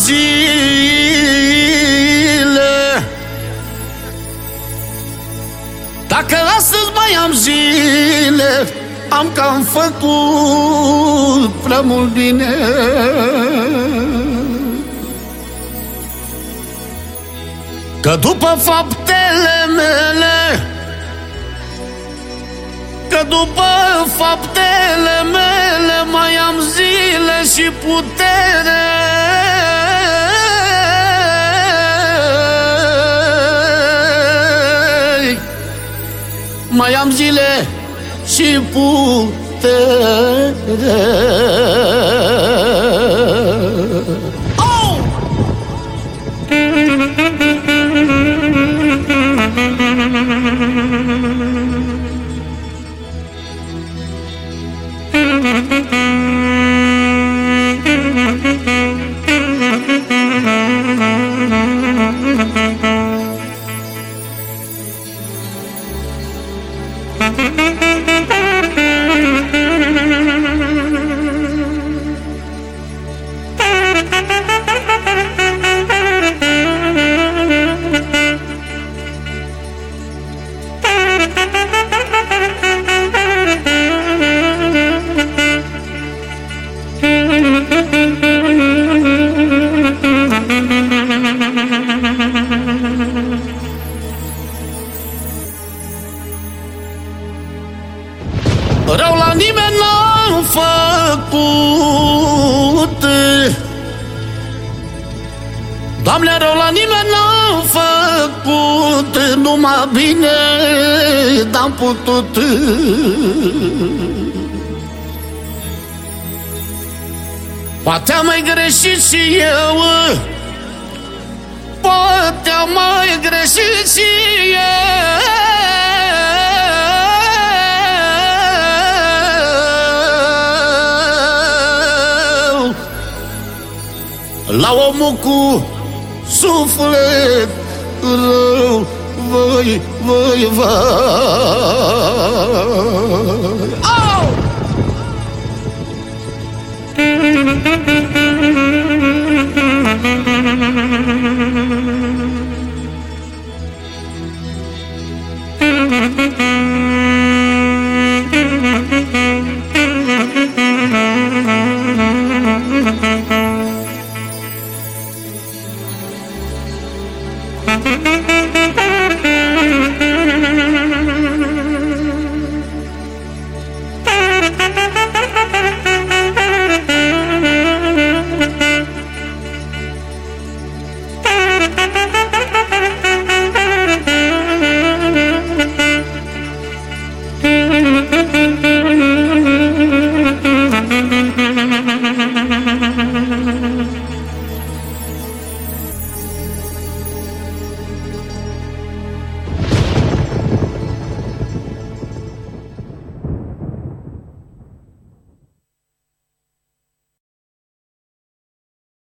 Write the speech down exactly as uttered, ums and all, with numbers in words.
zile, dacă astăzi mai am zile, am cam făcut prea mult bine. Că după faptele mele, că după faptele mele mai am zile și putere. Mai am zile și putere. Oh! Rău la nimeni n-am făcut, Doamne, rău la nimeni n-am făcut, numai bine n-am putut. Poate am mai greșit și eu, poate am mai greșit și eu, la omul cu suflet rău, voi, voi, voi.